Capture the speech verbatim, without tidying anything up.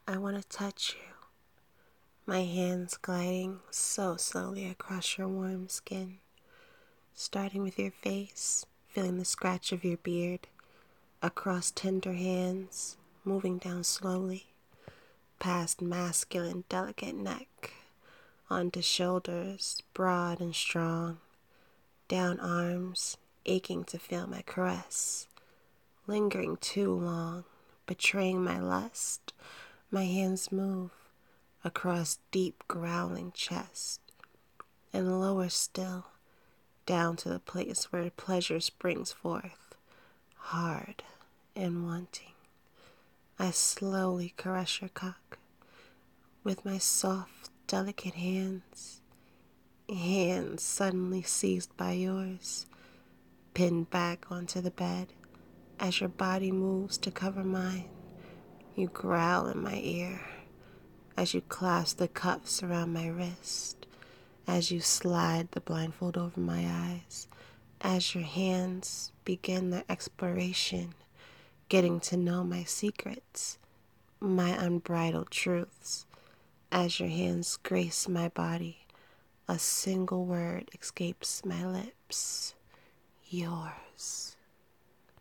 I want to touch you, my hands gliding so slowly across your warm skin, starting with your face, feeling the scratch of your beard, across tender hands, moving down slowly, past masculine, delicate neck, onto shoulders, broad and strong, down arms, aching to feel my caress, lingering too long, betraying my lust. My hands move across deep growling chest, and lower still, down to the place where pleasure springs forth, hard and wanting. I slowly caress your cock with my soft, delicate hands, hands suddenly seized by yours, pinned back onto the bed. As your body moves to cover mine, you growl in my ear. As you clasp the cuffs around my wrist, as you slide the blindfold over my eyes, as your hands begin their exploration, getting to know my secrets, my unbridled truths, as your hands grace my body, a single word escapes my lips: yours.